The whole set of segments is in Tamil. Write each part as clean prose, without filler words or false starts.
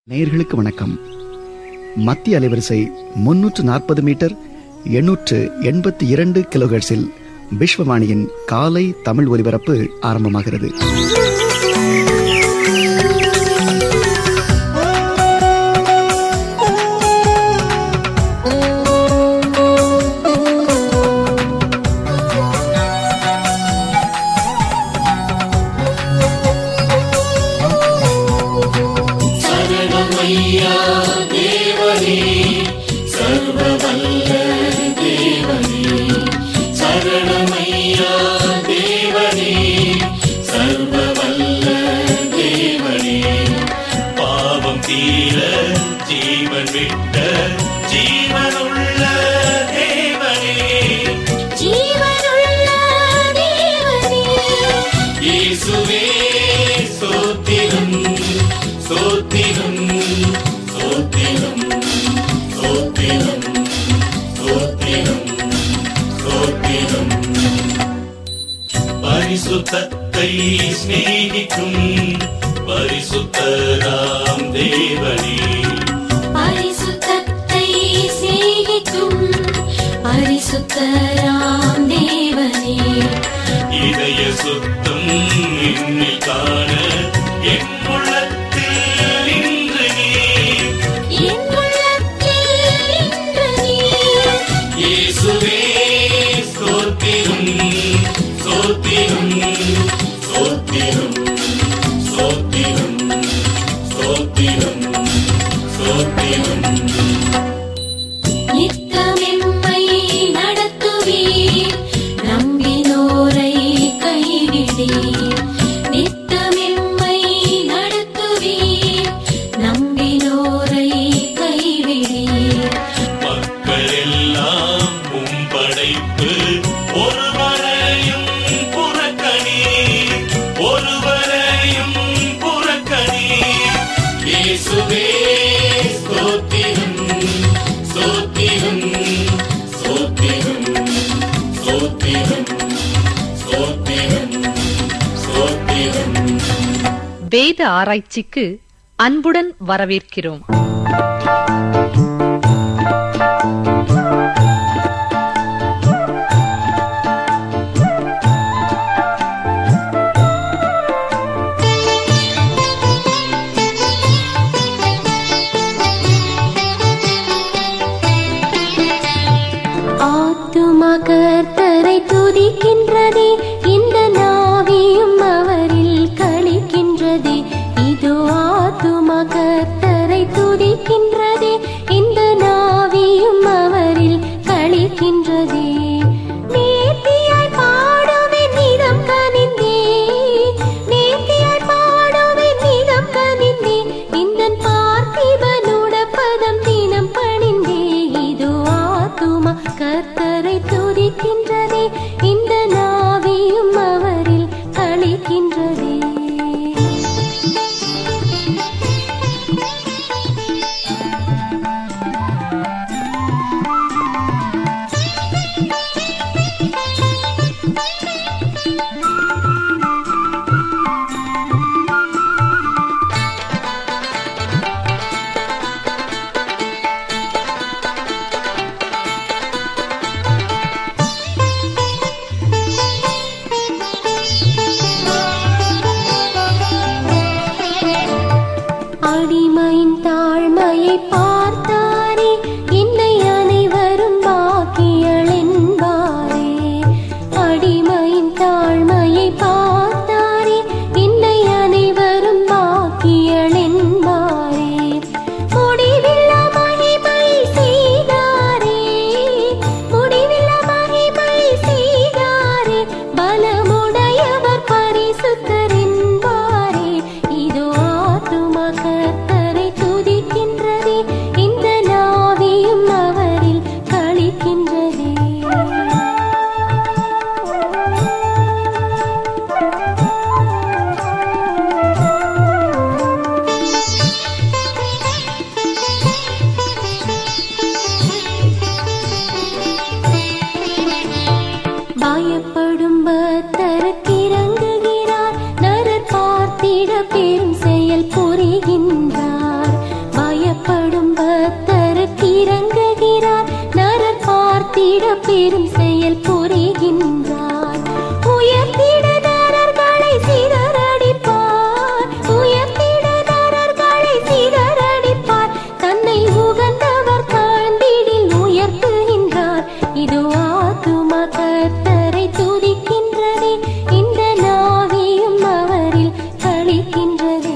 நேயர்களுக்கு வணக்கம். மத்திய அலைவரிசை 340 மீட்டர் 882 கிலோஹெர்ட்ஸில் விஸ்வவாணியின் காலை தமிழ் ஒலிபரப்பு ஆரம்பமாகிறது. பரிசுத்தத்தை ஸ்நேகிக்கும் பரிசுத்தராம் தேவனே, பரிசுத்தத்தை ஸ்நேகிக்கும் பரிசுத்தராம் தேவனே, இதய சுத்தம் என்னில் காண என் உள்ளத்தில் இன்று நீர், என் உள்ளத்தில் இன்று நீர். இயேசுவே ஸ்தோத்திரம் ஸ்தோத்திரம் ஸ்தோத்திரம் ஸ்தோத்திரம் ஸ்தோத்திரம் ஸ்தோத்திரம். நித்தமெம்மை நடத்துவீர், நம்பினோரை கைவிடீர். நித்தமெம்மை நடத்துவீர், நம்பினோரை கைவிடீர். மக்கள் எல்லாம் உம் படைப்பு, ஒருவரையும் புறக்கணீர், ஒருவரையும் புறக்கணீர். இயேசுவே ஸ்தோத்திரம் ஸ்தோத்திரம் ஸ்தோத்திரம் ஸ்தோத்திரம் ஸ்தோத்திரம் ஸ்தோத்திரம். வேத ஆராய்ச்சிக்கு அன்புடன் வரவேற்கிறோம். ஆத்துமா கர்த்தரை துதிக்கின்றதே, இந்த நாவியும் அவரில் களிக்கின்றதே. இதோ ஆத்துமா கர்த்தரை துதிக்கின்றதே, இந்த நாவியும் அவரில் களிக்கின்றதே. நேர்த்தியாய் பாடுவேன் நிதம் கனிந்தே, நேர்த்தியாய் பாடுவேன் நிதம் கனிந்தே. இந்தன் பார்த்திபனுட பதம் தினம் பணிந்தே. இதோ ஆத்துமா கர்த்தரை துதிக்கின்றதே, இந்த நாவியும் அவரில் களிக்கின்றதே. அடிமையின் தாழ்மையை பார்த்தாரே, என்னை அனைவரும் பாக்கியள் என்பாரே. அடிமையின் தாழ்மையை பார்த்தாரே, என்னை அனைவரும் பாக்கியள் என்பாரே. முடிவில்லா மகிமை செய்தாரே, முடிவில்லா மகிமை செய்தாரே. பலமுடையவர் பரிசுத்தர் என்பாரே. இதோ ஆத்துமா கர்த்தரை துதிக்கின்றதே, பெரும் செயல் புரிகின்றார். உயர்த்திட நரர்களை சிதறடிப்பார், உயர்த்திட நரர்களை சிதறடிப்பார். தன்னை உகந்தவர் தாழ்ந்திடில் உயர்த்துகின்றார். இது ஆத்துமா கர்த்தரை துதிக்கின்றதே, இந்த நாவியும் அவரில் களிக்கின்றதே.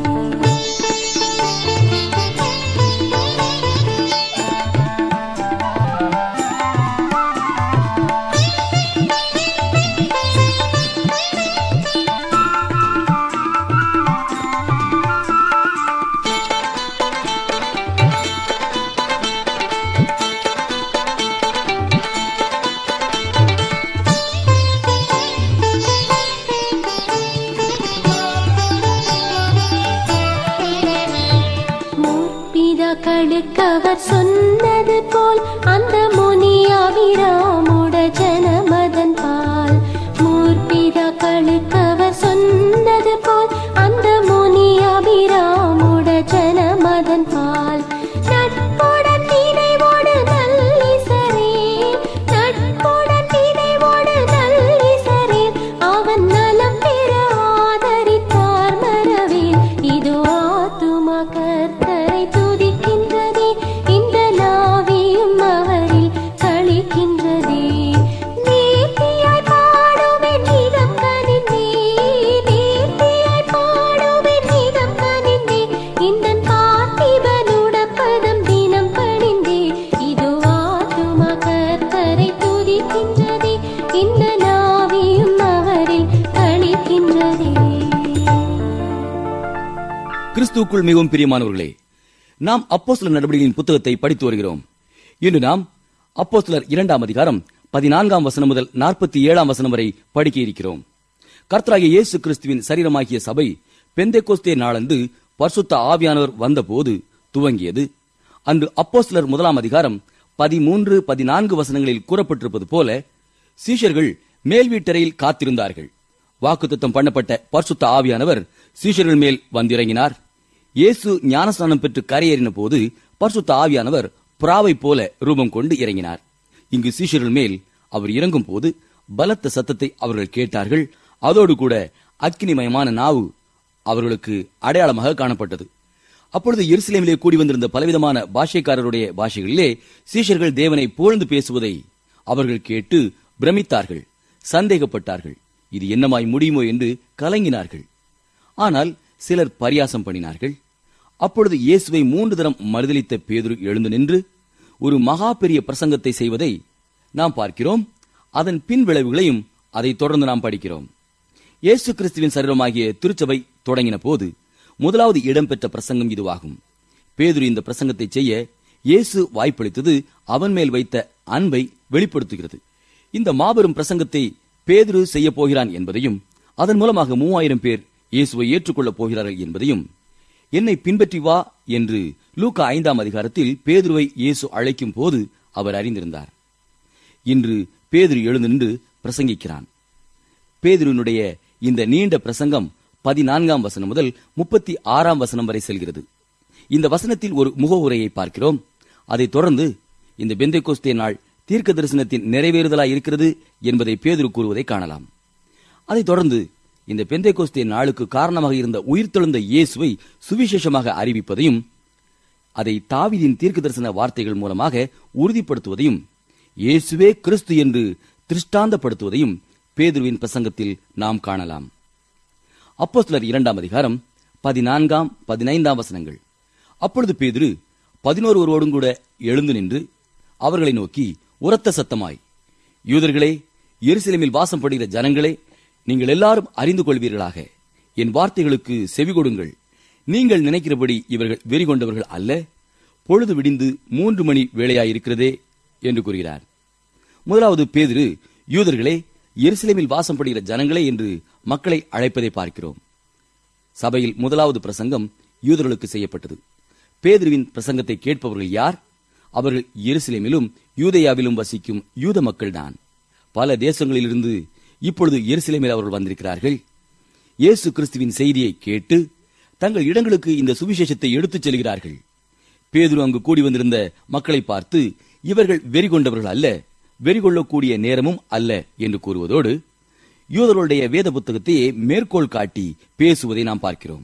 முற்பிதாக்களுக்கவர் சொன்னது போல் அந்த முனியாபிராமுட ஜனமதன் பால். முற்பிதாக்களுக்கவர் சொன்னது போல் அந்த முனியாபிராமுட ஜனமதன் பால். நட்புடன் நினைவோடு நல்லிசரே, நட்புடன் நினைவோடு நல்லிசரே, அவன் நலம் பெற ஆதரித்தார் மரவேல். இது ஆத்துமா கர்த்தரை துதிக்கின்றதே, இந்த நாவியும் அவரில் களிக்கின்றதே. நீதியாய் பாடுவேன் நிதம் கனிந்தே, நீதியாய் பாடுவேன் நிதம் கனிந்தே, இந்தன் பார்த்திபனுட பதம் தினம் பணிந்தே. இது ஆத்துமா கர்த்தரை துதிக்கின்றதே, இந்த நாவியும் அவரில் களிக்கின்றதே. கிறிஸ்துவுக்குள் மிகவும் பிரியமானவர்களே, நாம் அப்போஸ்தலர் நடவடிக்கையின் புத்தகத்தை படித்து வருகிறோம். இன்று நாம் அப்போஸ்தலர் 2ஆம் அதிகாரம் 14ஆம் வசனம் முதல் 47ஆம் வசனம் வரை படிக்க இருக்கிறோம். கர்த்தராகிய இயேசு கிறிஸ்துவின் சரீரமாகிய சபை பெந்தெகோஸ்தே நாளன்று பரிசுத்த ஆவியானவர் வந்தபோது துவங்கியது. அன்று அப்போஸ்தலர் 1ஆம் அதிகாரம் 13, 14 வசனங்களில் கூறப்பட்டிருப்பது போல சீஷர்கள் மேல் வீட்டறையில் காத்திருந்தார்கள். வாக்குத்தத்தம் பண்ணப்பட்ட பரிசுத்த ஆவியானவர் சீஷர்கள் மேல் வந்திறங்கினார். இயேசு ஞானஸ்நானம் பெற்று கரையேறின போது பரிசுத்த ஆவியானவர் புறாவை போல ரூபம் கொண்டு இறங்கினார். இங்கு சீஷர்கள் மேல் அவர் இறங்கும் போது பலத்த சத்தத்தை அவர்கள் கேட்டார்கள். அதோடு கூட அக்கினிமயமான நாவு அவர்களுக்கு அடையாளமாக காணப்பட்டது. அப்பொழுது எருசலேமிலே கூடி வந்திருந்த பலவிதமான பாஷைக்காரருடைய பாஷைகளிலே சீஷர்கள் தேவனை புகழ்ந்து பேசுவதை அவர்கள் கேட்டு பிரமித்தார்கள், சந்தேகப்பட்டார்கள். இது என்னமாய் முடியுமோ என்று கலங்கினார்கள். ஆனால் சிலர் பரியாசம் பண்ணினார்கள். அப்பொழுது இயேசுவை 3 தரம் மறுதலித்த பேதுரு எழுந்து நின்று ஒரு மகா பெரிய பிரசங்கத்தை செய்வதை நாம் பார்க்கிறோம். அதன் பின் விளைவுகளையும் அதை தொடர்ந்து நாம் படிக்கிறோம். இயேசு கிறிஸ்துவின் சரீரமாகிய திருச்சபை தொடங்கின போது முதலாவது இடம்பெற்ற பிரசங்கம் இதுவாகும். பேதுரு இந்த பிரசங்கத்தை செய்ய இயேசு வாய்ப்பளித்தது அவன் மேல் வைத்த அன்பை வெளிப்படுத்துகிறது. இந்த மாபெரும் பிரசங்கத்தை பேதுரு செய்ய போகிறான் என்பதையும், அதன் மூலமாக 3000 பேர் இயேசுவை ஏற்றுக்கொள்ளப் போகிறார்கள் என்பதையும், என்னை பின்பற்றி வா என்று லூக்கா 5ஆம் அதிகாரத்தில் பேதுருவை இயேசு அழைக்கும் போது அவர் அறிந்திருந்தார். இன்று பேதுரு எழுந்து நின்று பிரசங்கிக்கிறான். பேதுருவினுடைய இந்த நீண்ட பிரசங்கம் 14ஆம் வசனம் முதல் 36ஆம் வசனம் வரை செல்கிறது. இந்த வசனத்தில் ஒரு முகவுரையை பார்க்கிறோம். அதைத் தொடர்ந்து இந்த பெந்தெகோஸ்தே நாள் தீர்க்க தரிசனத்தின் நிறைவேறுதலாய் இருக்கிறது என்பதை பேதுரு கூறுவதை காணலாம். அதைத் தொடர்ந்து இந்த பெந்தெகோஸ்தே நாளுக்கு காரணமாக இருந்த உயிர்த்தெழுந்த இயேசுவை சுவிசேஷமாக அறிவிப்பதையும், அதை தாவீதின் தீர்க்க தரிசன வார்த்தைகள் மூலமாக உறுதிப்படுத்துவதையும், இயேசுவே கிறிஸ்து என்று திருஷ்டாந்தப்படுத்துவதையும் பேதுருவின் பிரசங்கத்தில் நாம் காணலாம். அப்போஸ்தலர் 2ஆம் அதிகாரம் 14, 15 வசனங்கள். அப்பொழுது பேதுரு 11 கூட எழுந்து நின்று அவர்களை நோக்கி உரத்த சத்தமாய், யூதர்களே, எருசலேமில் வாசம் படுகிற ஜனங்களே, நீங்கள் எல்லாரும் அறிந்து கொள்வீர்களாக, என் வார்த்தைகளுக்கு செவி கொடுங்கள். நீங்கள் நினைக்கிறபடி இவர்கள் வெறி கொண்டவர்கள் அல்ல. பொழுது விடிந்து 3 மணி வேளையாயிருக்கிறதே என்று கூறுகிறார். முதலாவது பேதுரு யூதர்களே, எருசலேமில் வாசம் படுகிற ஜனங்களே என்று மக்களை அழைப்பதை பார்க்கிறோம். சபையில் முதலாவது பிரசங்கம் யூதர்களுக்கு செய்யப்பட்டது. பேதுருவின் பிரசங்கத்தை கேட்பவர்கள் யார்? அவர்கள் எருசலேமிலும் யூதேயாவிலும் வசிக்கும் யூத மக்கள்தான். பல தேசங்களிலிருந்து இப்பொழுது எருசலேமில் அவர்கள் வந்திருக்கிறார்கள். இயேசு கிறிஸ்துவின் செய்தியை கேட்டு தங்கள் இடங்களுக்கு இந்த சுவிசேஷத்தை எடுத்துச் செல்கிறார்கள். பேதுரு அங்கு கூடி வந்திருந்த மக்களை பார்த்து, இவர்கள் வெறி கொண்டவர்கள் அல்ல, வெறிகொள்ளக்கூடிய நேரமும் அல்ல என்று கூறுவதோடு யூதர்களுடைய வேத புத்தகத்தையே மேற்கோள் காட்டி பேசுவதை நாம் பார்க்கிறோம்.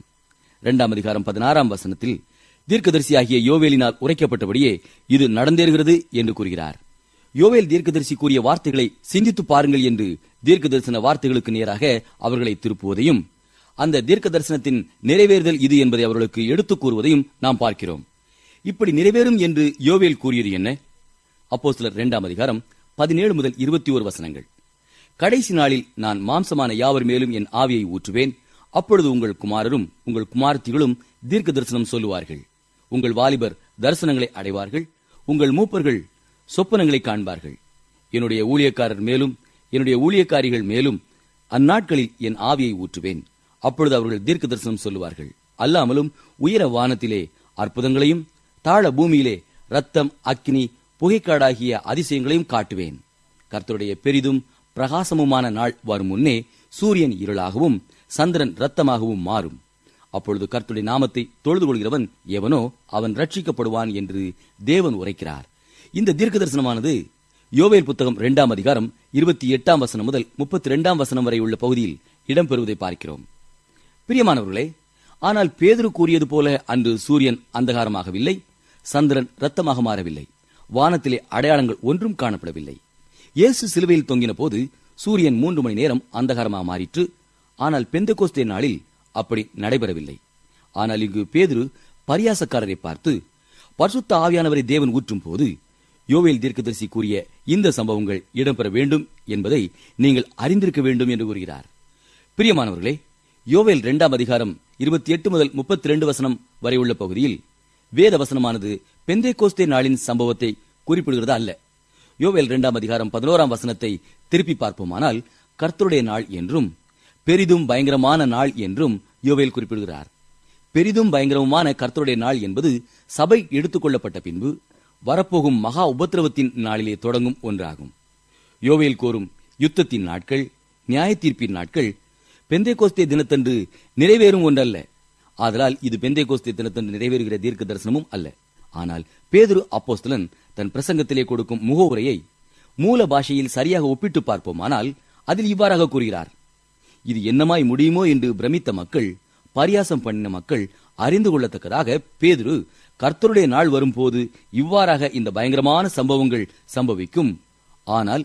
2 அதிகாரம் 16 வசனத்தில் தீர்க்கதரிசியாகிய யோவேலினால் உரைக்கப்பட்டபடியே இது நடந்தேறுகிறது என்று கூறுகிறார். யோவேல் தீர்க்கதரிசி கூறிய வார்த்தைகளை சிந்தித்து பாருங்கள் என்று தீர்க்க தரிசன வார்த்தைகளுக்கு நேராக அவர்களை திருப்புவதையும் அந்த தீர்க்க தரிசனத்தின் நிறைவேறுதல் இது என்பதை அவர்களுக்கு எடுத்துக் கூறுவதையும் நாம் பார்க்கிறோம். இப்படி நிறைவேறும் என்று யோவேல் கூறியது என்ன? அப்போஸ்தலர் 2 அதிகாரம் 17 முதல் 21 வசனங்கள். கடைசி நாளில் நான் மாம்சமான யாவர் மேலும் என் ஆவியை ஊற்றுவேன். அப்பொழுது உங்கள் குமாரரும் உங்கள் குமாரத்திகளும் தீர்க்க தரிசனம் சொல்லுவார்கள். உங்கள் வாலிபர் தரிசனங்களை அடைவார்கள். உங்கள் மூப்பர்கள் சொப்பனங்களை காண்பார்கள். என்னுடைய ஊழியக்காரர் மேலும் என்னுடைய ஊழியக்காரிகள் மேலும் அந்நாட்களில் என் ஆவியை ஊற்றுவேன். அப்பொழுது அவர்கள் தீர்க்க தரிசனம் சொல்லுவார்கள். அல்லாமலும் உயர வானத்திலே அற்புதங்களையும் தாழ பூமியிலே ரத்தம், அக்கினி, புகைக்காடாகிய அதிசயங்களையும் காட்டுவேன். கர்த்தருடைய பெரிதும் பிரகாசமுமான நாள் வரும் முன்னே சூரியன் இருளாகவும் சந்திரன் இரத்தமாகவும் மாறும். அப்பொழுது கர்த்தருடைய நாமத்தை தொழுது கொள்கிறவன் எவனோ அவன் ரட்சிக்கப்படுவான் என்று தேவன் உரைக்கிறார். இந்த தீர்க்க தரிசனமானது யோவேல் புத்தகம் 2 அதிகாரம் 28 வசனம் முதல் 32 வசனம் வரை உள்ள பகுதியில் இடம்பெறுவதை பார்க்கிறோம். பிரியமானவர்களே, ஆனால் பேதுரு கூறியது போல அன்று சூரியன் அந்தகாரமாகவில்லை, சந்திரன் இரத்தமாக மாறவில்லை, வானத்திலே அடையாளங்கள் ஒன்றும் காணப்படவில்லை. இயேசு சிலுவையில் தொங்கின போது சூரியன் 3 மணி நேரம் அந்தகாரமாக மாறிற்று. ஆனால் பெந்தெகோஸ்தே நாளில் அப்படி நடைபெறவில்லை. ஆனால் இங்கு பேதுரு பரியாசக்காரரை பார்த்து பரிசுத்த ஆவியானவரை தேவன் ஊற்றும் போது யோவேல் தீர்க்கதரிசி கூறிய இந்த சம்பவங்கள் இடம்பெற வேண்டும் என்பதை நீங்கள் அறிந்திருக்க வேண்டும் என்று கூறுகிறார். பிரியமானவர்களே, யோவேல் 2 அதிகாரம் 28 முதல் 32 வசனம் வரை உள்ள பகுதியில் வேத வசனமானது பெந்தெகோஸ்தே நாளின் சம்பவத்தை குறிப்பிடுகிறது அல்ல. யோவேல் 2 அதிகாரம் 11 வசனத்தை திருப்பி பார்ப்போமானால் கர்த்தருடைய நாள் என்றும் பெரிதும் பயங்கரமான நாள் என்றும் யோவேல் குறிப்பிடுகிறார். பெரிதும் பயங்கரமான கர்த்தருடைய நாள் என்பது சபை எடுத்துக் கொள்ளப்பட்ட பின்பு வரப்போகும் மகா உபத்திரவத்தின் நாளிலே தொடங்கும் ஒன்றாகும். யோவேல் கோரும் யுத்தத்தின் நாட்கள், நியாய தீர்ப்பின் நாட்கள் பெந்தெகோஸ்தே தினத்தன்று நிறைவேறும் ஒன்றல்ல. ஆதலால் இது பெந்தெகோஸ்தே தினத்தன்று நிறைவேறுகிற தீர்க்க தரிசனமும் அல்ல. ஆனால் பேதுரு அப்போஸ்தலன் தன் பிரசங்கத்திலே கொடுக்கும் முகவுரையை மூல பாஷையில் சரியாக ஒப்பிட்டு பார்ப்போமானால் அதில் இவ்வாறாக கூறுகிறார். இது என்னமாய் முடியுமோ என்று பிரமித்த மக்கள், பரியாசம் பண்ணின மக்கள் அறிந்து கொள்ளத்தக்கதாக பேதுரு கர்த்தருடைய நாள் வரும்போது இவ்வாறாக இந்த பயங்கரமான சம்பவங்கள் சம்பவிக்கும், ஆனால்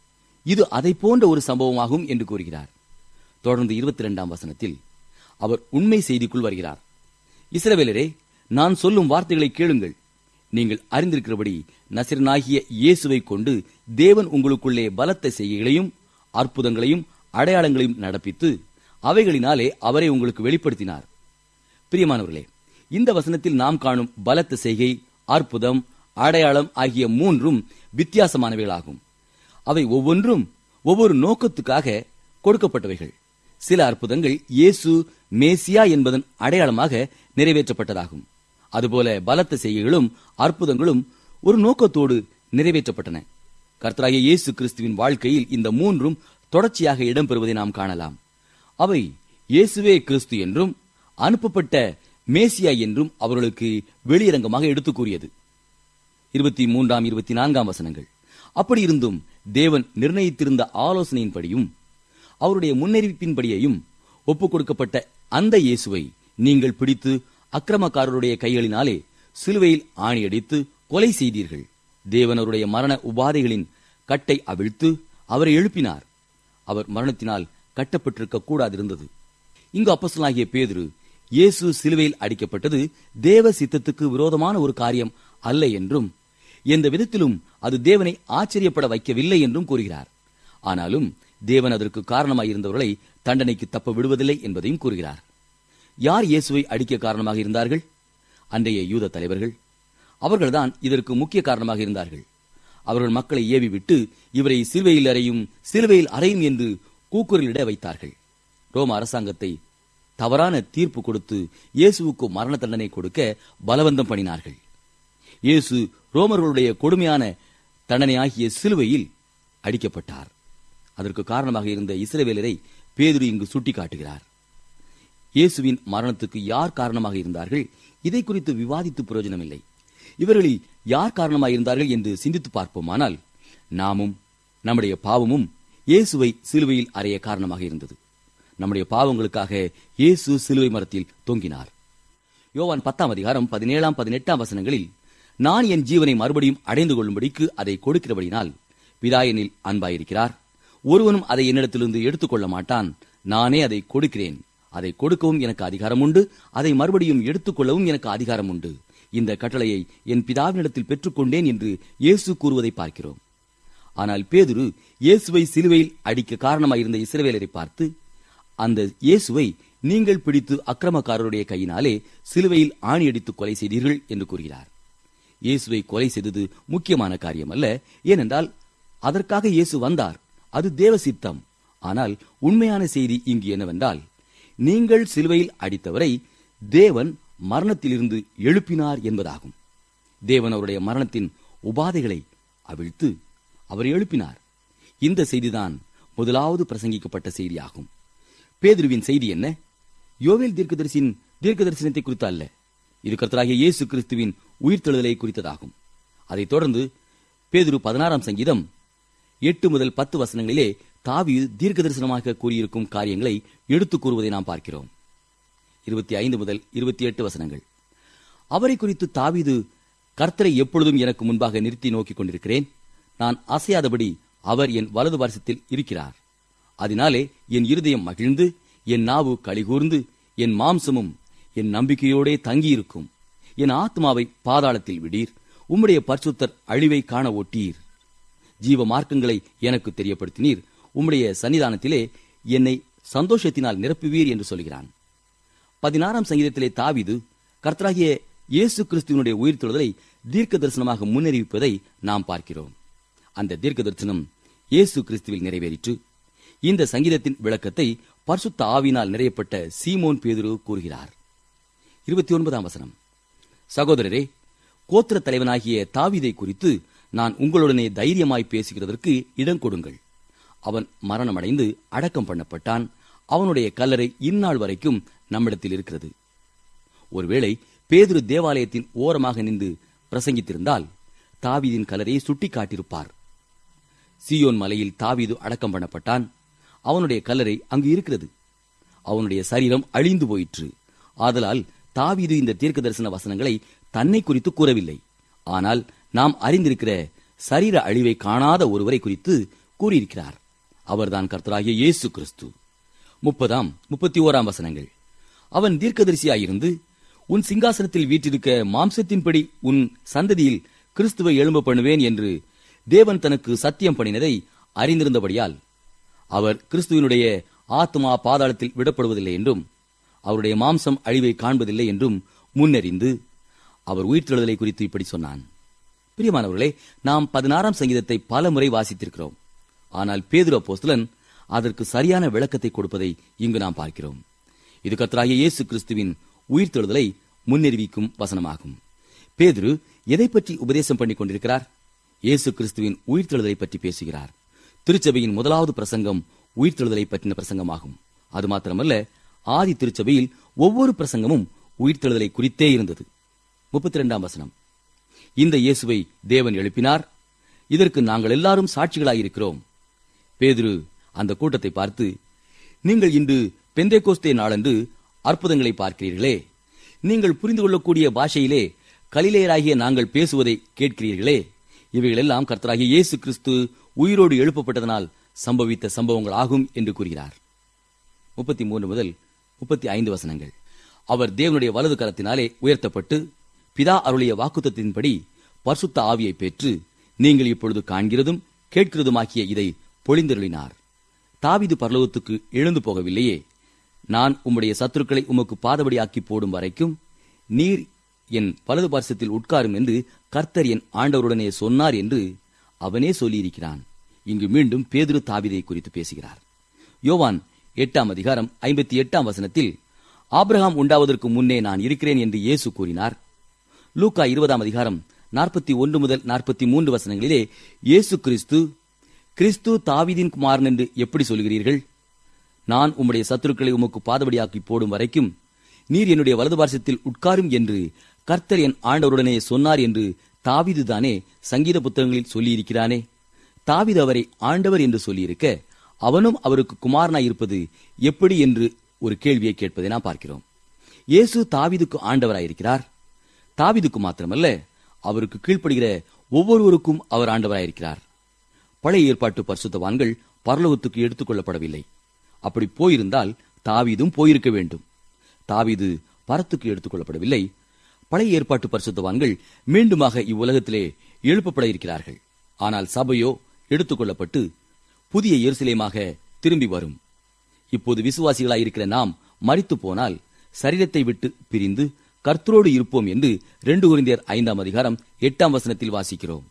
இது அதை போன்ற ஒரு சம்பவமாகும் என்று கூறுகிறார். தொடர்ந்து 22 வசனத்தில் அவர் உண்மை செய்திக்குள் வருகிறார். இஸ்ரவேலரே, நான் சொல்லும் வார்த்தைகளை கேளுங்கள். நீங்கள் அறிந்திருக்கிறபடி நசரேயனாகிய இயேசுவை கொண்டு தேவன் உங்களுக்குள்ளே பலத்த செய்கைகளையும் அற்புதங்களையும் அடையாளங்களையும் நடப்பித்து அவைகளினாலே அவரை உங்களுக்கு வெளிப்படுத்தினார். பிரியமானவர்களே, இந்த வசனத்தில் நாம் காணும் பலத்த செய்கை, அற்புதம், அடையாளம் ஆகிய 3 வித்தியாசமானவைகளாகும். அவை ஒவ்வொன்றும் ஒவ்வொரு நோக்கத்துக்காக கொடுக்கப்பட்டவைகள். சில அற்புதங்கள் இயேசு மேசியா என்பதன் அடையாளமாக நிறைவேற்றப்பட்டதாகும். அதுபோல பலத்த செய்கைகளும் அற்புதங்களும் ஒரு நோக்கத்தோடு நிறைவேற்றப்பட்டன. கர்த்தராகிய இயேசு கிறிஸ்துவின் வாழ்க்கையில் இந்த 3 தொடர்ச்சியாக இடம்பெறுவதை நாம் காணலாம். அவை இயேசுவே கிறிஸ்து என்றும் அனுப்பப்பட்ட மேசியா என்றும் அவர்களுக்கு வெளியரங்கமாக எடுத்துக் கூறியது. 23, 24 வசனங்கள். அப்படி இருந்தும் தேவன் நிர்ணயித்திருந்த ஆலோசனையின்படியும் அவருடைய முன்னறிவிப்பின்படியையும் ஒப்புக் கொடுக்கப்பட்ட அந்த இயேசுவை நீங்கள் பிடித்து அக்கிரமக்காரருடைய கைகளினாலே சிலுவையில் ஆணியடித்து கொலை செய்தீர்கள். தேவன் அவருடைய மரண உபாதைகளின் கட்டை அவிழ்த்து அவரை எழுப்பினார். அவர் மரணத்தினால் கட்டப்பட்டிருக்க கூடாதிருந்தது. இங்கு அப்போஸ்தலனாகிய பேதுரு இயேசு சிலுவையில் அடிக்கப்பட்டது தேவ சித்தத்துக்கு விரோதமான ஒரு காரியம் அல்ல என்றும் எந்த விதத்திலும் அது தேவனை ஆச்சரியப்பட வைக்கவில்லை என்றும் கூறுகிறார். ஆனாலும் தேவன் அதற்கு காரணமாயிருந்தவர்களை தண்டனைக்கு தப்ப விடுவதில்லை என்பதையும் கூறுகிறார். யார் இயேசுவை அடிக்க காரணமாக இருந்தார்கள்? அன்றைய யூத தலைவர்கள். அவர்கள்தான் இதற்கு முக்கிய காரணமாக இருந்தார்கள். அவர்கள் மக்களை ஏவி விட்டு இவரை சிலுவையில் அறையும் என்று கூக்குரலிட வைத்தார்கள். ரோம அரசாங்கத்தை தவறான தீர்ப்பு கொடுத்து இயேசுவுக்கு மரண தண்டனை கொடுக்க பலவந்தம் பண்ணினார்கள். இயேசு ரோமர்களுடைய கொடுமையான தண்டனையாகிய சிலுவையில் அடிக்கப்பட்டார். அதற்கு காரணமாக இருந்த இஸ்ரவேலரை பேதுரு இங்கு சுட்டிக்காட்டுகிறார். இயேசுவின் மரணத்துக்கு யார் காரணமாக இருந்தார்கள்? இதை குறித்து விவாதித்து பிரயோஜனமில்லை. இவர்களில் யார் காரணமாக இருந்தார்கள் என்று சிந்தித்து பார்ப்போமானால் நாமும் நம்முடைய பாவமும் இயேசுவை சிலுவையில் அறைய காரணமாக இருந்தது. நம்முடைய பாவங்களுக்காக இயேசு சிலுவை மரத்தில் தொங்கினார். யோவான் 10:17-18 வசனங்களில், நான் என் ஜீவனை மறுபடியும் அடைந்து கொள்ளும்படிக்கு அதை கொடுக்கிறபடினால் பிதா என்னில் அன்பாயிருக்கிறார். ஒருவனும் அதை என்னிடத்திலிருந்து எடுத்துக்கொள்ள மாட்டான். நானே அதை கொடுக்கிறேன். அதை கொடுக்கவும் எனக்கு அதிகாரம் உண்டு. அதை மறுபடியும் எடுத்துக்கொள்ளவும் எனக்கு அதிகாரம் உண்டு. இந்த கட்டளையை என் பிதாவினிடத்தில் பெற்றுக்கொண்டேன் என்று இயேசு கூறுவதை பார்க்கிறோம். ஆனால் பேதுரு இயேசுவை சிலுவையில் அடிக்க காரணமாயிருந்த இஸ்ரவேலரை பார்த்து, அந்த இயேசுவை நீங்கள் பிடித்து அக்கிரமக்காரருடைய கையினாலே சிலுவையில் ஆணியடித்து கொலை செய்தீர்கள் என்று கூறுகிறார். இயேசுவை கொலை செய்தது முக்கியமான காரியம் அல்ல. ஏனென்றால் அதற்காக இயேசு வந்தார். அது தேவ சித்தம். ஆனால் உண்மையான செய்தி இங்கு என்னவென்றால், நீங்கள் சிலுவையில் அடித்தவரை தேவன் மரணத்திலிருந்து எழுப்பினார் என்பதாகும். தேவன் அவருடைய மரணத்தின் உபாதைகளை அவிழ்த்து அவரை எழுப்பினார். இந்த செய்திதான் முதலாவது பிரசங்கிக்கப்பட்ட செய்தியாகும். பேதுருவின் செய்தி என்ன? யோவேல் தீர்க்கதரிசியின் தீர்க்க தரிசனத்தை குறித்து அல்ல. இது கர்த்தராகிய இயேசு கிறிஸ்துவின் உயிர்த்தெழுதலை குறித்ததாகும். அதைத் தொடர்ந்து பேதுரு 16ஆம் சங்கீதம் 8-10 வசனங்களிலே தாவீது தீர்க்க தரிசனமாக கூறியிருக்கும் காரியங்களை எடுத்துக் கூறுவதை நாம் பார்க்கிறோம். 25-28 வசனங்கள். அவரை குறித்து தாவீது, கர்த்தரை எப்பொழுதும் எனக்கு முன்பாக நிறுத்தி நோக்கிக் கொண்டிருக்கிறேன். நான் அசையாதபடி அவர் என் வலது பார்சத்தில் இருக்கிறார். அதனாலே என் இருதயம் மகிழ்ந்து, என் நாவு களிகூர்ந்து, என் மாம்சமும் என் நம்பிக்கையோடே தங்கியிருக்கும். என் ஆத்மாவை பாதாளத்தில் விடீர். உம்முடைய பரிசுத்தர் அழிவை காண ஒட்டீர். ஜீவ மார்க்கங்களை எனக்கு தெரியப்படுத்தினீர். உம்முடைய சன்னிதானத்திலே என்னை சந்தோஷத்தினால் நிரப்புவீர் என்று சொல்கிறான். 16ஆம் சங்கீதத்திலே தாவீது கர்த்தராகிய இயேசு கிறிஸ்துவினுடைய உயிர்த்தெழுதலை தீர்க்க தரிசனமாக முன்னறிவிப்பதை நாம் பார்க்கிறோம். அந்த தீர்க்க தரிசனம் இயேசு கிறிஸ்துவில் நிறைவேறிற்று. இந்த சங்கீதத்தின் விளக்கத்தை பரிசுத்த ஆவியினால் நிறையப்பட்ட சீமோன் பேதுரு கூறுகிறார். 29ஆம் வசனம். சகோதரரே, கோத்திர தலைவனாகிய தாவீதை குறித்து நான் உங்களுடனே தைரியமாய் பேசுகிறதற்கு இடம் கொடுங்கள். அவன் மரணமடைந்து அடக்கம் பண்ணப்பட்டான். அவனுடைய கல்லறை இந்நாள் வரைக்கும் நம்மிடத்தில் இருக்கிறது. ஒருவேளை பேதுரு தேவாலயத்தின் ஓரமாக நின்று பிரசங்கித்திருந்தால் தாவீதின் கல்லறையை சுட்டிக் காட்டியிருப்பார். சீயோன் மலையில் தாவீது அடக்கம் பண்ணப்பட்டான். அவனுடைய கல்லறை அங்கு இருக்கிறது. அவனுடைய சரீரம் அழிந்து போயிற்று. ஆதலால் தாவீது இந்த தீர்க்க தரிசன வசனங்களை தன்னை குறித்து கூறவில்லை. ஆனால் நாம் அறிந்திருக்கிற சரீர அழிவை காணாத ஒருவரை குறித்து கூறியிருக்கிறார். அவர்தான் கர்த்தராகிய இயேசு கிறிஸ்து. 30-31 வசனங்கள். அவன் தீர்க்கதரிசியாயிருந்து, உன் சிங்காசனத்தில் வீற்றிருக்க மாம்சத்தின்படி உன் சந்ததியில் கிறிஸ்துவை எழும்ப பண்ணுவேன் என்று தேவன் தனக்கு சத்தியம் பண்ணினதை அறிந்திருந்தபடியால் அவர் கிறிஸ்துவனுடைய ஆத்மா பாதாளத்தில் விடப்படுவதில்லை என்றும் அவருடைய மாம்சம் அழிவை காண்பதில்லை என்றும் முன்னறிந்து அவர் உயிர்த்தெழுதலை குறித்து இப்படி சொன்னான். பிரியமானவர்களே, நாம் 16ஆம் சங்கீதத்தை பல முறை வாசித்திருக்கிறோம். ஆனால் பேதுரு அப்போஸ்தலன் அதற்கு சரியான விளக்கத்தை கொடுப்பதை இங்கு நாம் பார்க்கிறோம். இது கர்த்தராகிய இயேசு கிறிஸ்துவின் உயிர்த்தெழுதலை முன்னறிவிக்கும் வசனமாகும். பேதுரு எதை பற்றி உபதேசம் பண்ணிக் கொண்டிருக்கிறார்? இயேசு கிறிஸ்துவின் உயிர்த்தெழுதலை பற்றி பேசுகிறார். திருச்சபையின் முதலாவது பிரசங்கம் உயிர்த்தெழுதலை பற்றின பிரசங்கமாகும். அது மாத்திரமல்ல, ஆதி திருச்சபையில் ஒவ்வொரு பிரசங்கமும் உயிர்த்தெழுதலை குறித்தே இருந்தது. 32ஆம் வசனம். இந்த இயேசுவை தேவன் எழுப்பினார். இதற்கு நாங்கள் எல்லாரும் சாட்சிகளாயிருக்கிறோம். பேதுரு அந்த கூட்டத்தை பார்த்து, நீங்கள் இன்று பெந்தேகோஸ்தே நாளன்று அற்புதங்களை பார்க்கிறீர்களே, நீங்கள் புரிந்து கொள்ளக்கூடிய பாஷையிலே கலிலேயராகிய நாங்கள் பேசுவதை கேட்கிறீர்களே, இவைகளெல்லாம் கர்த்தராகிய இயேசு கிறிஸ்து உயிரோடு எழுப்பப்பட்டதனால் சம்பவித்த சம்பவங்கள் ஆகும் என்று கூறுகிறார். 33-35 வசனங்கள். அவர் தேவனுடைய வலது கரத்தினாலே உயர்த்தப்பட்டு பிதா அருளிய வாக்குத்தத்தின்படி பரிசுத்த ஆவியை பெற்று நீங்கள் இப்பொழுது காண்கிறதும் கேட்கிறதுமாக்கிய இதை பொழிந்தருளினார். தாவீது பரலோகத்துக்கு எழுந்து போகவில்லையே, நான் உம்முடைய சத்துருக்களை உமக்கு பாதபடியாக்கி போடும் வரைக்கும் நீர் என் வலது பார்சத்தில் உட்காரும் என்று கர்த்தர் என் ஆண்டவருடனே சொன்னார் என்று அவனே சொல்லியிருக்கிறான். இங்கு மீண்டும் பேதுரு தாவீதை குறித்து பேசுகிறார். யோவான் 8ஆம் அதிகாரம் 58ஆம் வசனத்தில் ஆபிரகாம் உண்டாவதற்கு முன்னே நான் இருக்கிறேன் என்று இயேசு கூறினார். லூக்கா 20ஆம் அதிகாரம் 41-43 வசனங்களிலே இயேசு கிறிஸ்து தாவீதின் குமாரன் என்று எப்படி சொல்கிறீர்கள்? நான் உம்முடைய சத்துருக்களை உமக்கு பாதபடியாக்கி போடும் வரைக்கும் நீர் என்னுடைய வலது பார்சத்தில் உட்காரும் என்று கர்த்தர் என் ஆண்டவருடனே சொன்னார் என்று தாவீதுதானே சங்கீத புத்தகங்களில் சொல்லியிருக்கிறானே. தாவீது அவரை ஆண்டவர் என்று சொல்லியிருக்க, அவனும் அவருக்கு குமாரனாயிருப்பது எப்படி என்று ஒரு கேள்வியை கேட்பதை நாம் பார்க்கிறோம். இயேசு தாவீதுக்கு ஆண்டவராயிருக்கிறார். தாவீதுக்கு மாத்திரமல்ல, அவருக்கு கீழ்ப்படுகிற ஒவ்வொருவருக்கும் அவர் ஆண்டவராயிருக்கிறார். பழைய ஏற்பாட்டு பரிசுத்தவான்கள் பரலோகத்துக்கு எடுத்துக் கொள்ளப்படவில்லை. அப்படி போயிருந்தால் தாவீதும் போயிருக்க வேண்டும். தாவீது பரத்துக்கு எடுத்துக் கொள்ளப்படவில்லை. பழைய ஏற்பாட்டு பரிசுத்தவான்கள் மீண்டுமாக இவ்வுலகத்திலே எழுப்பப்பட இருக்கிறார்கள். ஆனால் சபையோ எடுத்துக் கொள்ளப்பட்டு புதிய எருசலேமாக திரும்பி வரும். இப்போது விசுவாசிகளாயிருக்கிற நாம் மரித்து போனால் சரீரத்தை விட்டு பிரிந்து கர்த்தரோடு இருப்போம் என்று 2 கொரிந்தியர் 5:8 வாசிக்கிறோம்.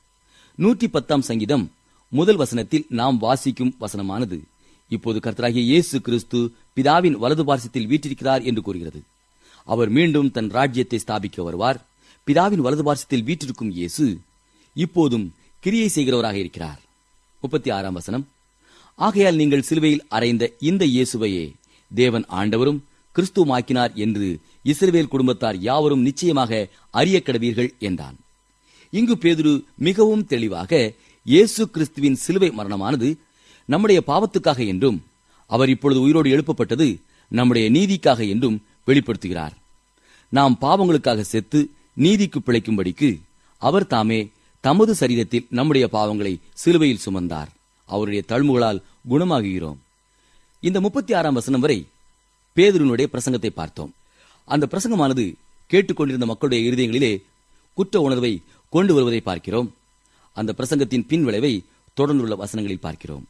110 சங்கீதம் 1 நாம் வாசிக்கும் வசனமானது இப்போது கர்த்தராகிய இயேசு கிறிஸ்து பிதாவின் வலது பார்சத்தில் வீற்றிருக்கிறார் என்று கூறுகிறது. அவர் மீண்டும் தன் ராஜ்யத்தை ஸ்தாபிக்க வருவார். பிதாவின் வலது பார்சத்தில் வீற்றிருக்கும் இயேசு இப்போதும் கிரியை செய்கிறவராக இருக்கிறார். 36 வசனம், ஆகையால் நீங்கள் சிலுவையில் அறைந்த இந்த இயேசுவையே தேவன் ஆண்டவரும் கிறிஸ்துவாக்கினார் என்று இஸ்ரவேல் குடும்பத்தார் யாவரும் நிச்சயமாக அறியக்கடவீர்கள் என்றான். இங்கு பேதுரு மிகவும் தெளிவாக இயேசு கிறிஸ்துவின் சிலுவை மரணமானது நம்முடைய பாவத்துக்காக என்றும் அவர் இப்பொழுது உயிரோடு எழுப்பப்பட்டது நம்முடைய நீதிக்காக என்றும் வெளிப்படுத்துகிறார். நாம் பாவங்களுக்காக செத்து நீதிக்கு பிழைக்கும்படிக்கு அவர் தாமே தமது சரீரத்தில் நம்முடைய பாவங்களை சிலுவையில் சுமந்தார். அவருடைய தழும்புகளால் குணமாகுகிறோம். இந்த 36 வசனம் வரை பேதுருனுடைய பிரசங்கத்தை பார்த்தோம். அந்த பிரசங்கமானது கேட்டுக்கொண்டிருந்த மக்களுடைய இருதயங்களிலே குற்ற உணர்வை கொண்டு வருவதை பார்க்கிறோம். அந்த பிரசங்கத்தின் பின் விளைவை தொடர்ந்துள்ள வசனங்களில் பார்க்கிறோம்.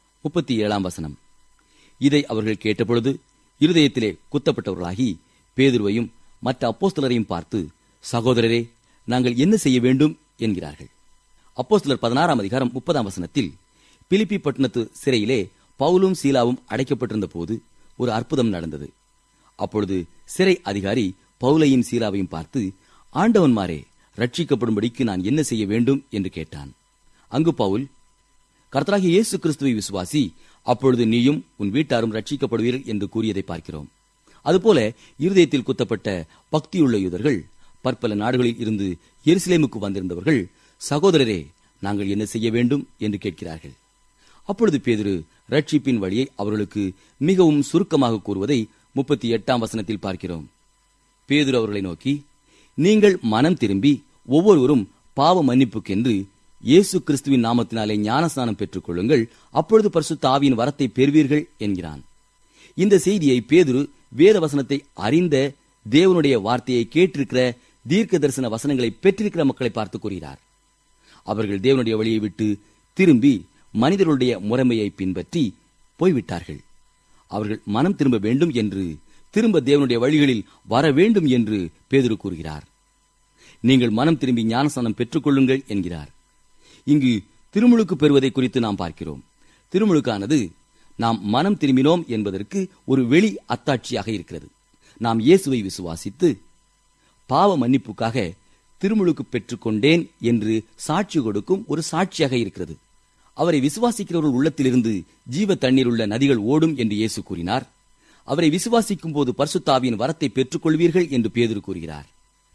37 வசனம், இதை அவர்கள் கேட்டபொழுது இருதயத்திலே குத்தப்பட்டவர்களாகி பேதுருவையும் மற்ற அப்போஸ்தலரையும் பார்த்து, சகோதரரே, நாங்கள் என்ன செய்ய வேண்டும் என்கிறார்கள். அப்போஸ்தலர் 16:30 வசனத்தில் பிலிப்பி பட்டணத்து சிறையிலே பவுலும் சீலாவும் அடைக்கப்பட்டிருந்த போது ஒரு அற்புதம் நடந்தது. அப்பொழுது சிறை அதிகாரி பவுலையும் சீலாவையும் பார்த்து, ஆண்டவன்மாரே, ரட்சிக்கப்படும்படிக்கு நான் என்ன செய்ய வேண்டும் என்று கேட்டான். அங்கு பவுல், கர்த்தராகிய இயேசு கிறிஸ்துவை விசுவாசி, அப்பொழுது நீயும் உன் வீட்டாரும் ரட்சிக்கப்படுவீர்கள் என்று கூறியதை பார்க்கிறோம். அதுபோல இருதயத்தில் குத்தப்பட்ட பக்தியுள்ள யூதர்கள், பற்பல நாடுகளில் இருந்து எருசலேமுக்கு வந்திருந்தவர்கள், சகோதரரே, நாங்கள் என்ன செய்ய வேண்டும் என்று கேட்கிறார்கள். அப்பொழுது பேதுரு ரட்சிப்பின் வழியை அவர்களுக்கு மிகவும் சுருக்கமாக கூறுவதை 38 வசனத்தில் பார்க்கிறோம். பேதுரு அவர்களை நோக்கி, நீங்கள் மனம் திரும்பி ஒவ்வொருவரும் பாவ மன்னிப்புக்கென்று இயேசு கிறிஸ்துவின் நாமத்தினாலே ஞானஸ்நானம் பெற்றுக் கொள்ளுங்கள், அப்பொழுது பரிசுத்த ஆவியின் வரத்தை பெறுவீர்கள் என்கிறான். இந்த செய்தியை பேதுரு வேத வசனத்தை அறிந்த, தேவனுடைய வார்த்தையை கேட்டிருக்கிற, தீர்க்க தரிசன வசனங்களை பெற்றிருக்கிற மக்களை பார்த்து கூறுகிறார். அவர்கள் தேவனுடைய வழியை விட்டு திரும்பி மனிதர்களுடைய முறைமையை பின்பற்றி போய்விட்டார்கள். அவர்கள் மனம் திரும்ப வேண்டும் என்று, திரும்ப தேவனுடைய வழிகளில் வர வேண்டும் என்று பேதுரு கூறுகிறார். நீங்கள் மனம் திரும்பி ஞானஸ்நானம் பெற்றுக் கொள்ளுங்கள் என்கிறார். இங்கு திருமுழுக்கு பெறுவதை குறித்து நாம் பார்க்கிறோம். திருமுழுக்கானது நாம் மனம் திரும்பினோம் என்பதற்கு ஒரு வெளி அத்தாட்சியாக இருக்கிறது. நாம் இயேசுவை விசுவாசித்து பாவ மன்னிப்புக்காக திருமுழுக்கு பெற்றுக்கொண்டேன் என்று சாட்சி கொடுக்கும் ஒரு சாட்சியாக இருக்கிறது. அவரை விசுவாசிக்கிறவர்கள் உள்ளத்திலிருந்து ஜீவ தண்ணீர் உள்ள நதிகள் ஓடும் என்று இயேசு கூறினார். அவரை விசுவாசிக்கும் போது பரிசுத்த ஆவியின் வரத்தை பெற்றுக் கொள்வீர்கள் என்று பேதுரு கூறுகிறார்.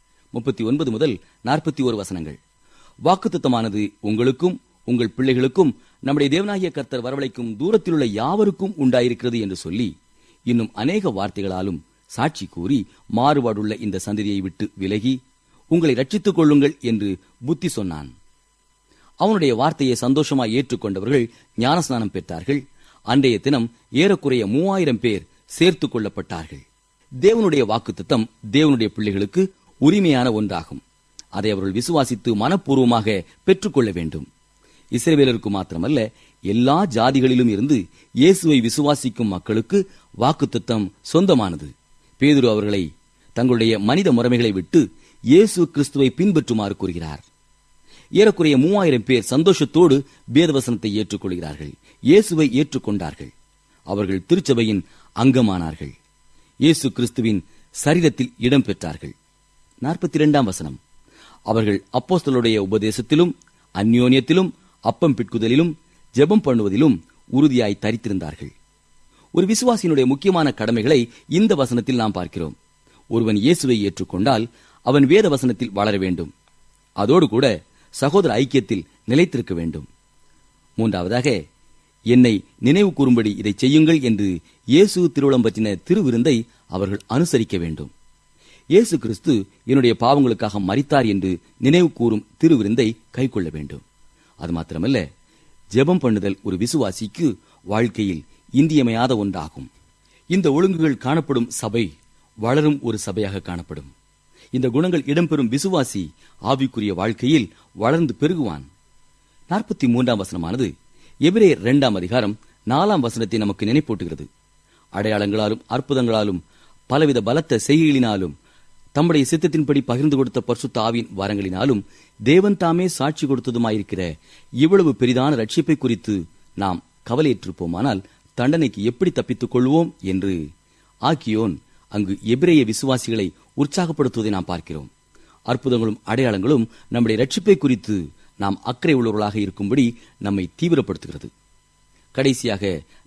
39 முதல் 41 வசனங்கள், வாக்குத்தத்தமானது உங்களுக்கும் உங்கள் பிள்ளைகளுக்கும் நம்முடைய தேவனாகிய கர்த்தர் வரவழைக்கும் தூரத்தில் உள்ள யாவருக்கும் உண்டாயிருக்கிறது என்று சொல்லி, இன்னும் அநேக வார்த்தைகளாலும் சாட்சி கூறி, மாறுபாடுள்ள இந்த சந்ததியை விட்டு விலகி உங்களை ரட்சித்துக் கொள்ளுங்கள் என்று புத்தி சொன்னான். அவனுடைய வார்த்தையை சந்தோஷமாய் ஏற்றுக்கொண்டவர்கள் ஞானஸ்நானம் பெற்றார்கள். அன்றைய தினம் ஏறக்குறைய 3000 பேர் சேர்த்துக் கொள்ளப்பட்டார்கள். தேவனுடைய வாக்குத்தத்தம் தேவனுடைய பிள்ளைகளுக்கு உரிமையான ஒன்றாகும். அதை அவர்கள் விசுவாசித்து மனப்பூர்வமாக பெற்றுக்கொள்ள வேண்டும். இஸ்ரவேலருக்கு மாத்திரமல்ல, எல்லா ஜாதிகளிலும் இருந்து இயேசுவை விசுவாசிக்கும் மக்களுக்கு வாக்குத்தத்தம் சொந்தமானது. பேதுரு அவர்களை தங்களுடைய மனித முறைமைகளை விட்டு இயேசு கிறிஸ்துவை பின்பற்றுமாறு கூறுகிறார். ஏறக்குறைய 3000 பேர் சந்தோஷத்தோடு வேதவசனத்தை ஏற்றுக்கொள்கிறார்கள். இயேசுவை ஏற்றுக்கொண்டார்கள். அவர்கள் திருச்சபையின் அங்கமானார்கள். இயேசு கிறிஸ்துவின் சரீரத்தில் இடம் பெற்றார்கள். 42 வசனம், அவர்கள் அப்போஸ்தலருடைய உபதேசத்திலும் அந்யோன்யத்திலும் அப்பம் பிட்குதலிலும் ஜெபம் பண்ணுவதிலும் உறுதியாய் தரித்திருந்தார்கள். ஒரு விசுவாசியினுடைய முக்கியமான கடமைகளை இந்த வசனத்தில் நாம் பார்க்கிறோம். ஒருவன் இயேசுவை ஏற்றுக்கொண்டால் அவன் வேத வசனத்தில் வளர வேண்டும். அதோடு கூட சகோதர ஐக்கியத்தில் நிலைத்திருக்க வேண்டும். மூன்றாவதாக, என்னை நினைவு கூறும்படி இதை செய்யுங்கள் என்று இயேசு திருவுளம் பற்றின திருவிருந்தை அவர்கள் அனுசரிக்க வேண்டும். இயேசு கிறிஸ்து என்னுடைய பாவங்களுக்காக மரித்தார் என்று நினைவு கூறும் திருவிருந்தை கைக்கொள்ள வேண்டும். அது மாத்திரமல்ல, ஜெபம் பண்ணுதல் ஒரு விசுவாசிக்கு வாழ்க்கையில் இன்றியமையாத ஒன்றாகும். இந்த ஒழுங்குகள் காணப்படும் சபை வளரும் ஒரு சபையாக காணப்படும். இந்த குணங்கள் இடம்பெறும் விசுவாசி ஆவிக்குரிய வாழ்க்கையில் வளர்ந்து பெருகுவான். 43ஆம் வசனமானது எபிரேயர் 2ஆம் அதிகாரம் 4ஆம் வசனத்தை நமக்கு நினைப்பூட்டுகிறது. அடையாளங்களாலும் அற்புதங்களாலும் பலவித பலத்த செய்கைகளினாலும் தம்முடைய சித்தத்தின்படி பகிர்ந்து கொடுத்த பரிசுத்த ஆவியின் வரங்களினாலும் தேவன் தாமே சாட்சி கொடுத்ததுமாயிருக்கிற இவ்வளவு பெரிதான ரட்சிப்பை குறித்து நாம் கவலையற்றிருப்போமானால் தண்டனைக்கு எப்படி தப்பித்துக் கொள்வோம் என்று ஆக்கியோன் அங்கு எபிரேய விசுவாசிகளை உற்சாகப்படுத்துவதை நாம் பார்க்கிறோம். அற்புதங்களும் அடையாளங்களும் நம்முடைய ரட்சிப்பை குறித்து நாம் அக்கறை உள்ளவர்களாக இருக்கும்படி நம்மை தீவிரப்படுத்துகிறது. கடைசியாக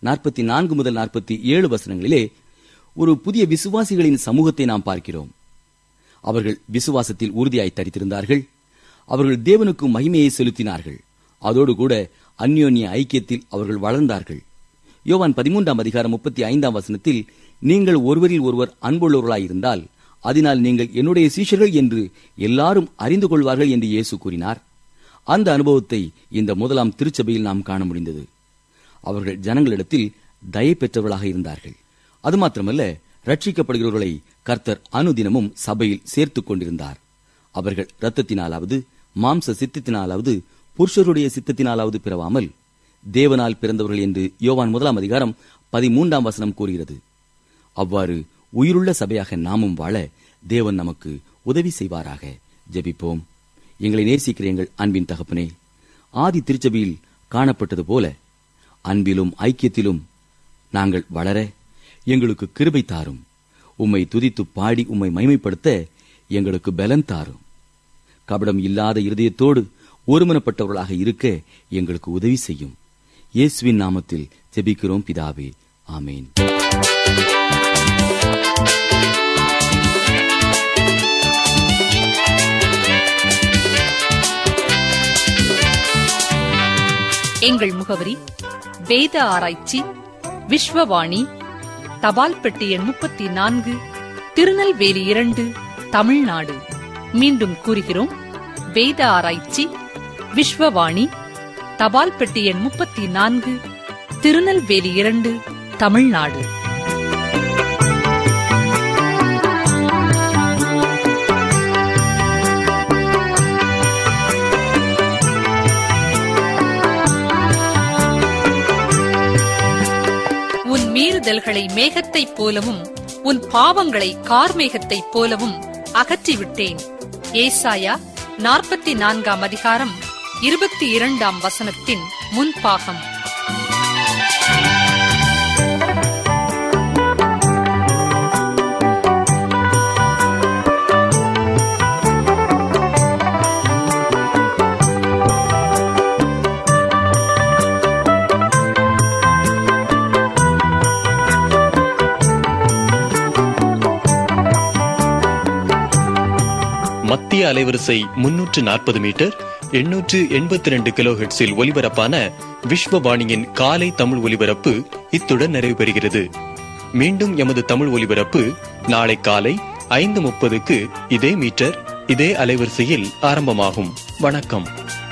44 முதல் 47 வசனங்களிலே ஒரு புதிய விசுவாசிகளின் சமூகத்தை நாம் பார்க்கிறோம். அவர்கள் விசுவாசத்தில் உறுதியாய் தரித்திருந்தார்கள். அவர்கள் தேவனுக்கு மகிமையை செலுத்தினார்கள். அதோடு கூட அந்யோன்ய ஐக்கியத்தில் அவர்கள் வளர்ந்தார்கள். யோவான் 13ஆம் அதிகாரம் 35ஆம் வசனத்தில், நீங்கள் ஒருவரில் ஒருவர் அன்புள்ளவர்களாயிருந்தால் அதனால் நீங்கள் என்னுடைய சீஷர்கள் என்று எல்லாரும் அறிந்து கொள்வார்கள் என்று இயேசு கூறினார். அந்த அனுபவத்தை இந்த முதலாம் திருச்சபையில் நாம் காண முடிந்தது. அவர்கள் ஜனங்களிடத்தில் தயை பெற்றவர்களாக இருந்தார்கள். அது மாத்திரமல்ல, ரட்சிக்கப்படுகிறவர்களை கர்த்தர் அனுதினமும் சபையில் சேர்த்துக் கொண்டிருந்தார். அவர்கள் இரத்தத்தினாலாவது மாம்ச சித்தத்தினாலாவது புருஷருடைய சித்தத்தினாலாவது பிறவாமல் தேவனால் பிறந்தவர்கள் என்று யோவான் 1ஆம் அதிகாரம் 13ஆம் வசனம் கூறுகிறது. அவ்வாறு உயிருள்ள சபையாக நாமும் வாழ தேவன் நமக்கு உதவி செய்வாராக. ஜெபிப்போம். எங்களை நேசிக்கிற எங்கள் அன்பின் தகப்பனே, ஆதி திருச்சபையில் காணப்பட்டது போல அன்பிலும் ஐக்கியத்திலும் நாங்கள் வளர எங்களுக்கு கிருபை தாரும். உம்மை துதித்து பாடி உம்மை மகிமைப்படுத்த எங்களுக்கு பலன் தாரும். கபடம் இல்லாத இருதயத்தோடு ஒருமனப்பட்டவர்களாக இருக்க எங்களுக்கு உதவி செய்யும். இயேசுவின் நாமத்தில் ஜெபிக்கிறோம் பிதாவே, ஆமேன். எங்கள் முகவரி: வேத ஆராய்ச்சி, விஸ்வவாணி, தபால் பெட்டி எண் 34, திருநெல்வேலி 2, தமிழ்நாடு. மீண்டும் கூறுகிறோம்: வேத ஆராய்ச்சி, விஸ்வவாணி, தபால் பெட்டி எண் 34, திருநெல்வேலி 2, தமிழ்நாடு. உன் மீறுதல்களை மேகத்தைப் போலவும் உன் பாவங்களை கார்மேகத்தைப் போலவும் அகற்றிவிட்டேன். ஏசாயா 44ஆம் அதிகாரம் 22ஆம் வசனத்தின் முன்பாகம். மத்திய அலைவரிசை 340 மீட்டர் 882 கிலோஹெர்ட்ஸில் ஒலிபரப்பான விஸ்வவாணியின் காலை தமிழ் ஒலிபரப்பு இத்துடன் நிறைவு பெறுகிறது. மீண்டும் எமது தமிழ் ஒலிபரப்பு நாளை காலை 5:30க்கு இதே மீட்டர் இதே அலைவரிசையில் ஆரம்பமாகும். வணக்கம்.